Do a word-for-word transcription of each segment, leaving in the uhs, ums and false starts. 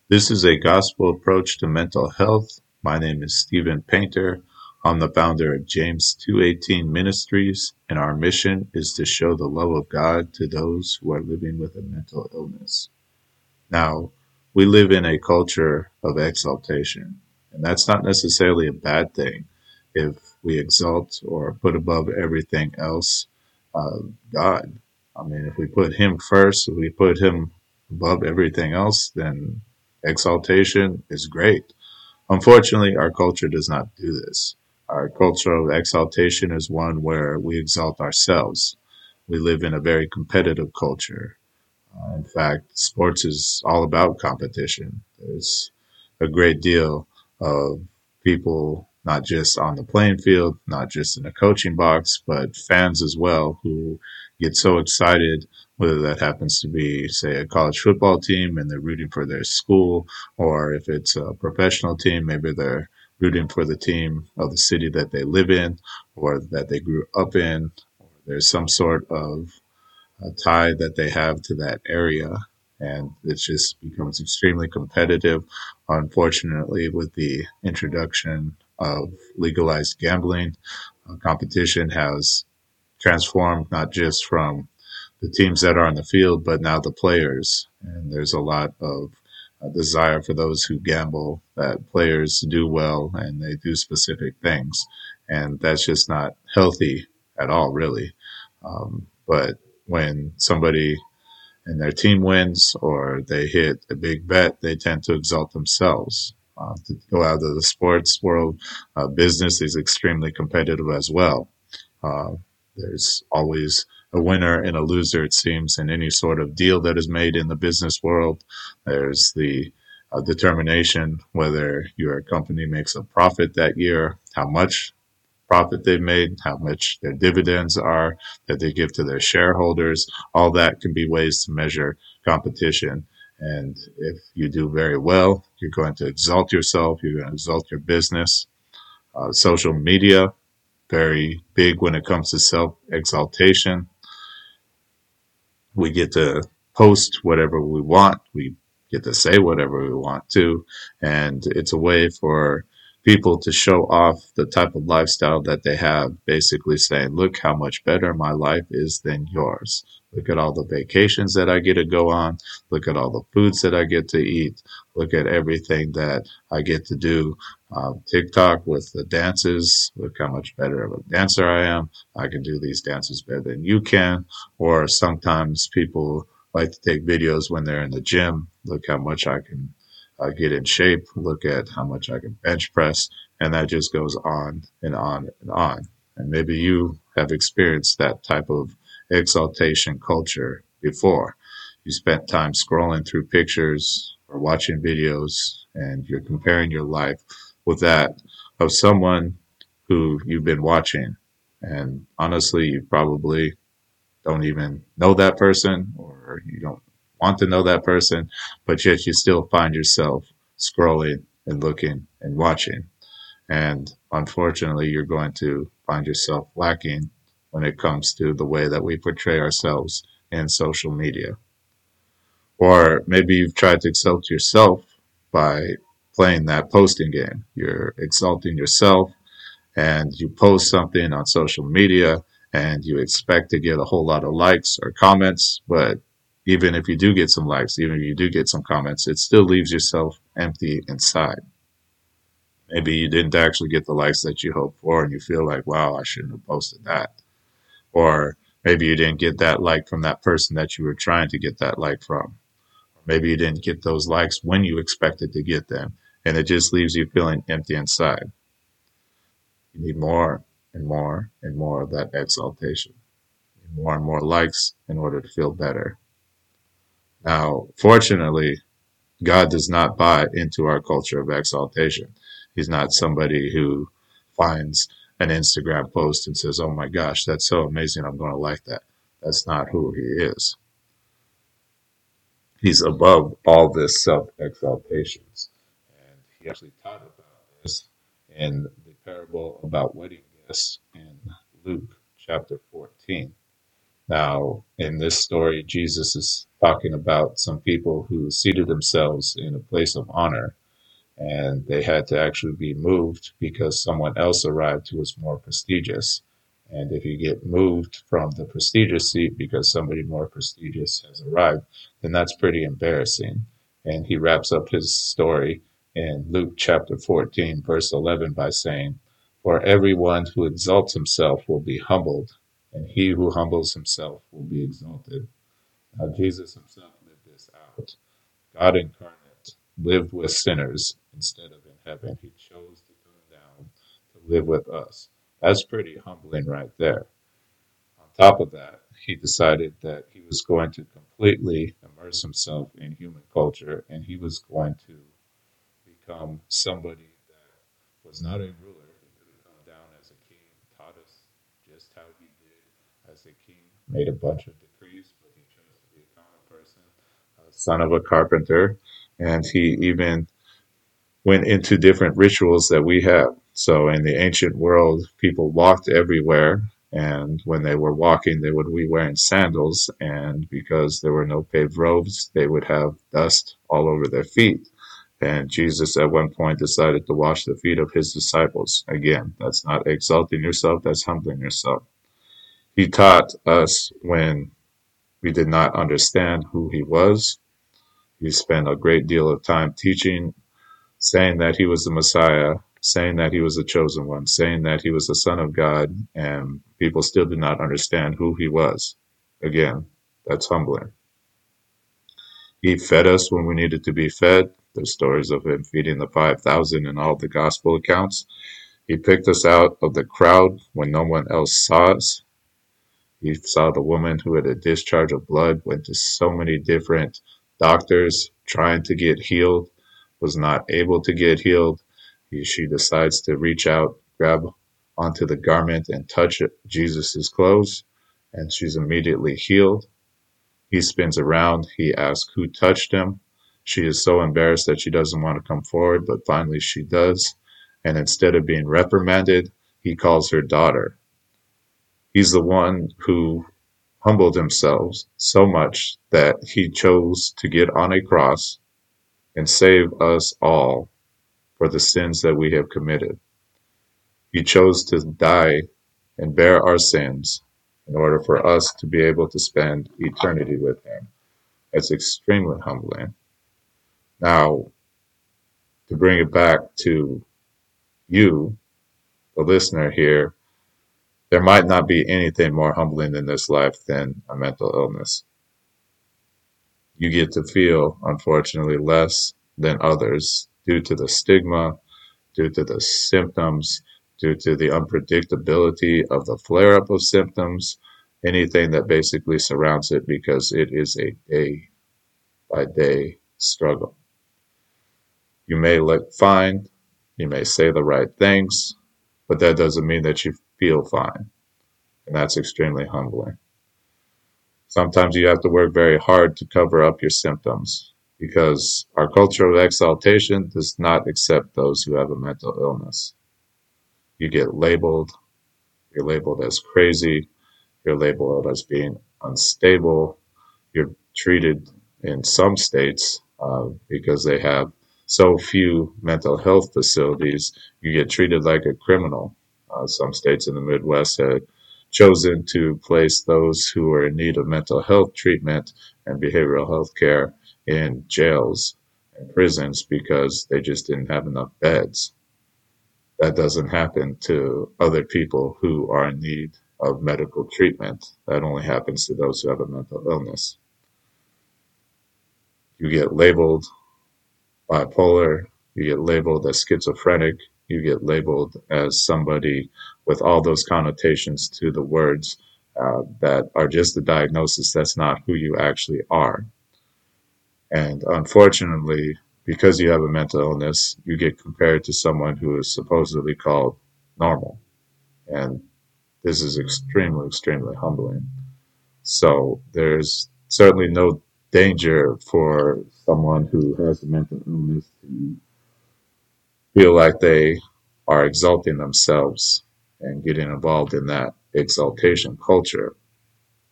This is a gospel approach to mental health. My name is Stephen Painter. I'm the founder of James two eighteen Ministries, and our mission is to show the love of God to those who are living with a mental illness. Now, we live in a culture of exaltation, and that's not necessarily a bad thing if we exalt or put above everything else uh, God. I mean, if we put Him first, if we put Him above everything else, then exaltation is great. Unfortunately, our culture does not do this. Our culture of exaltation is one where we exalt ourselves. We live in a very competitive culture. Uh, in fact, sports is all about competition. There's a great deal of people, not just on the playing field, not just in the coaching box, but fans as well, who get so excited, whether that happens to be, say, a college football team and they're rooting for their school, or if it's a professional team, maybe they're rooting for the team of the city that they live in or that they grew up in. Or there's some sort of uh, tie that they have to that area. And it just becomes extremely competitive. Unfortunately, with the introduction of legalized gambling, uh, competition has transformed not just from the teams that are on the field, but now the players. And there's a lot of uh, desire for those who gamble that players do well and they do specific things. And that's just not healthy at all, really. Um, but when somebody and their team wins or they hit a big bet, they tend to exalt themselves. Uh, to go out of the sports world, uh, business is extremely competitive as well. Uh, there's always a winner and a loser, it seems, in any sort of deal that is made in the business world. There's the uh, determination whether your company makes a profit that year, how much profit they've made, how much their dividends are that they give to their shareholders. All that can be ways to measure competition. And if you do very well, you're going to exalt yourself, you're going to exalt your business. Uh, social media, very big when it comes to self exaltation. We get to post whatever we want. We get to say whatever we want to. And it's a way for people to show off the type of lifestyle that they have, basically saying, look how much better my life is than yours. Look at all the vacations that I get to go on. Look at all the foods that I get to eat. Look at everything that I get to do. Uh, TikTok with the dances. Look how much better of a dancer I am. I can do these dances better than you can. Or sometimes people like to take videos when they're in the gym. Look how much I can uh, get in shape. Look at how much I can bench press. And that just goes on and on and on. And maybe you have experienced that type of exaltation culture before. You spent time scrolling through pictures or watching videos, and you're comparing your life with that of someone who you've been watching. And honestly, you probably don't even know that person or you don't want to know that person, but yet you still find yourself scrolling and looking and watching. And unfortunately, you're going to find yourself lacking when it comes to the way that we portray ourselves in social media. Or maybe you've tried to exalt yourself by playing that posting game. You're exalting yourself and you post something on social media and you expect to get a whole lot of likes or comments, but even if you do get some likes, even if you do get some comments, it still leaves yourself empty inside. Maybe you didn't actually get the likes that you hoped for and you feel like, wow, I shouldn't have posted that. Or maybe you didn't get that like from that person that you were trying to get that like from. Or maybe you didn't get those likes when you expected to get them. And it just leaves you feeling empty inside. You need more and more and more of that exaltation, more and more likes in order to feel better. Now, fortunately, God does not buy into our culture of exaltation. He's not somebody who finds an Instagram post and says, oh my gosh, that's so amazing. I'm going to like that. That's not who he is. He's above all this self exaltations. And he actually taught about this in the parable about wedding guests in Luke chapter fourteen. Now, in this story, Jesus is talking about some people who seated themselves in a place of honor, and they had to actually be moved because someone else arrived who was more prestigious. And if you get moved from the prestigious seat because somebody more prestigious has arrived, then that's pretty embarrassing. And he wraps up his story in Luke chapter fourteen, verse eleven, by saying, "For everyone who exalts himself will be humbled, and he who humbles himself will be exalted." Now, Jesus himself lived this out. God incarnate lived with sinners instead of in heaven. He chose to come down to live with us. That's pretty humbling right there. On top of that, he decided that he was going to completely immerse himself in human culture and he was going to become somebody that was not a ruler. He could have come down as a king, taught us just how he did as a king, made a bunch of decrees, but he chose to be a common person, a son of a carpenter, and he even went into different rituals that we have. So in the ancient world, people walked everywhere, and when they were walking, they would be wearing sandals, and because there were no paved roads, they would have dust all over their feet. And Jesus at one point decided to wash the feet of his disciples. Again, that's not exalting yourself, that's humbling yourself. He taught us when we did not understand who he was. He spent a great deal of time teaching, saying that he was the Messiah, saying that he was the chosen one, saying that he was the Son of God, and people still did not understand who he was. Again, that's humbling. He fed us when we needed to be fed. There's stories of him feeding the five thousand in all the gospel accounts. He picked us out of the crowd when no one else saw us. He saw the woman who had a discharge of blood, went to so many different doctors trying to get healed, was not able to get healed. He, she decides to reach out, grab onto the garment, and touch Jesus' clothes, and she's immediately healed. He spins around. He asks who touched him. She is so embarrassed that she doesn't want to come forward, but finally she does. And instead of being reprimanded, he calls her daughter. He's the one who humbled himself so much that he chose to get on a cross and save us all for the sins that we have committed. He chose to die and bear our sins in order for us to be able to spend eternity with him. It's extremely humbling. Now, to bring it back to you, the listener here, there might not be anything more humbling in this life than a mental illness. You get to feel, unfortunately, less than others due to the stigma, due to the symptoms, due to the unpredictability of the flare up of symptoms, anything that basically surrounds it, because it is a day by day struggle. You may look fine, you may say the right things, but that doesn't mean that you feel fine. And that's extremely humbling. Sometimes you have to work very hard to cover up your symptoms because our culture of exaltation does not accept those who have a mental illness. You get labeled, you're labeled as crazy, you're labeled as being unstable, you're treated in some states uh, because they have so few mental health facilities, you get treated like a criminal. Uh, some states in the Midwest had chosen to place those who are in need of mental health treatment and behavioral health care in jails and prisons because they just didn't have enough beds. That doesn't happen to other people who are in need of medical treatment. That only happens to those who have a mental illness. You get labeled bipolar, you get labeled as schizophrenic, you get labeled as somebody with all those connotations to the words uh, that are just a diagnosis. That's not who you actually are. And unfortunately, because you have a mental illness, you get compared to someone who is supposedly called normal. And this is extremely, extremely humbling. So there's certainly no danger for someone who has a mental illness to feel like they are exalting themselves and getting involved in that exaltation culture.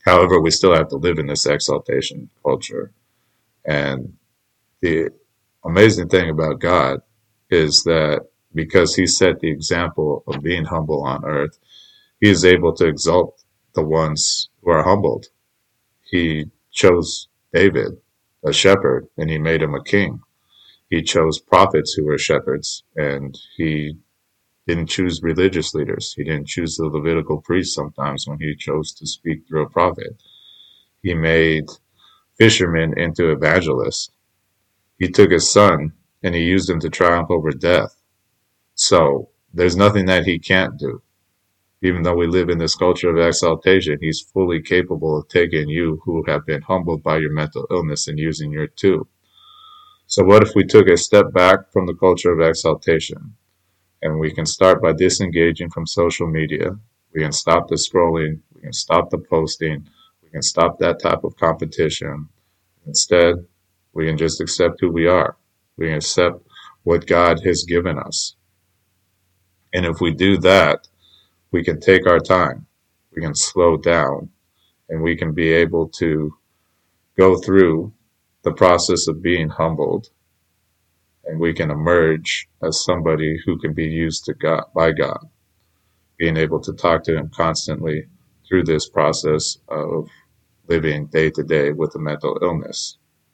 However, we still have to live in this exaltation culture. And the amazing thing about God is that because he set the example of being humble on earth, he is able to exalt the ones who are humbled. He chose David, a shepherd, and he made him a king. He chose prophets who were shepherds, and he didn't choose religious leaders. He didn't choose the Levitical priests sometimes when he chose to speak through a prophet. He made fishermen into evangelists. He took his son and he used him to triumph over death. So there's nothing that he can't do. Even though we live in this culture of exaltation, he's fully capable of taking you who have been humbled by your mental illness and using your too. So what if we took a step back from the culture of exaltation? And we can start by disengaging from social media. We can stop the scrolling. We can stop the posting. We can stop that type of competition. Instead, we can just accept who we are. We can accept what God has given us. And if we do that, we can take our time. We can slow down. And we can be able to go through the process of being humbled. And we can emerge as somebody who can be used to God, by God, being able to talk to him constantly through this process of living day to day with a mental illness.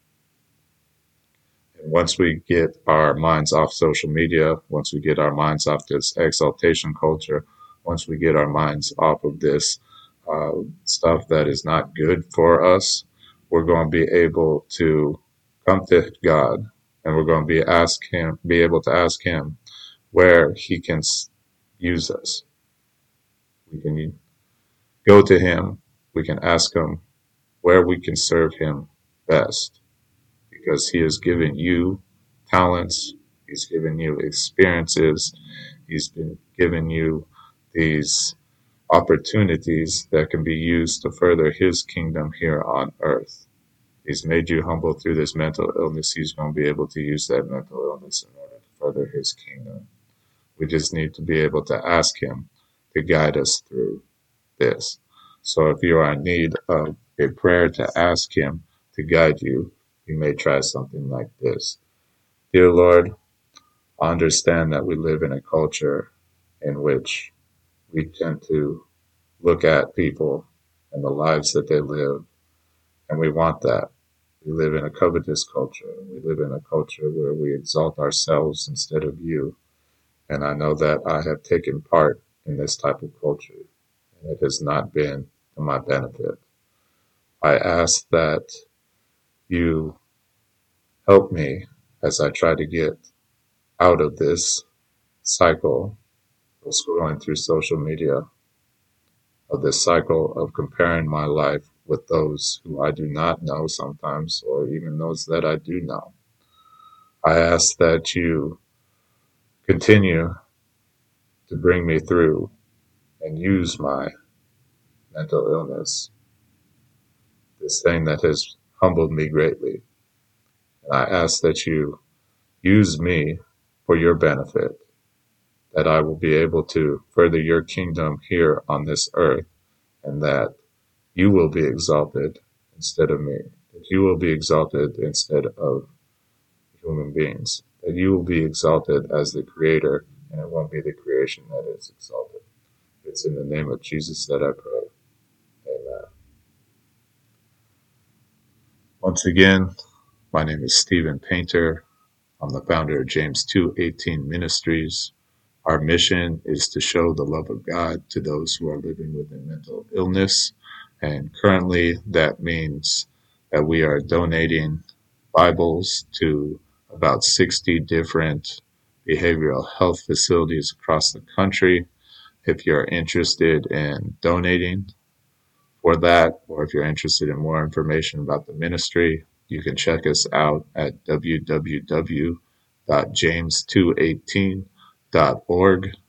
And once we get our minds off social media, once we get our minds off this exaltation culture, once we get our minds off of this uh, stuff that is not good for us, we're going to be able to come to God, and we're going to be ask him, be able to ask him where he can use us. We can go to him. We can ask him where we can serve him best, because he has given you talents. He's given you experiences. He's been given you these opportunities that can be used to further his kingdom here on earth. He's made you humble through this mental illness. He's going to be able to use that mental illness in order to further his kingdom. We just need to be able to ask him to guide us through this. So if you are in need of a prayer to ask him to guide you, you may try something like this. Dear Lord, I understand that we live in a culture in which we tend to look at people and the lives that they live, and we want that. We live in a covetous culture. We live in a culture where we exalt ourselves instead of you. And I know that I have taken part in this type of culture, and it has not been to my benefit. I ask that you help me as I try to get out of this cycle of scrolling through social media, of this cycle of comparing my life with those who I do not know sometimes, or even those that I do know. I ask that you continue to bring me through and use my mental illness, this thing that has humbled me greatly. And I ask that you use me for your benefit, that I will be able to further your kingdom here on this earth, and that you will be exalted instead of me, that you will be exalted instead of human beings, that you will be exalted as the creator, and it won't be the creation that is exalted. It's in the name of Jesus that I pray. Amen. Once again, my name is Stephen Painter. I'm the founder of James two eighteen Ministries. Our mission is to show the love of God to those who are living with a mental illness. And currently that means that we are donating Bibles to about sixty different behavioral health facilities across the country. If you're interested in donating for that, or if you're interested in more information about the ministry, you can check us out at w w w dot james two eighteen dot org.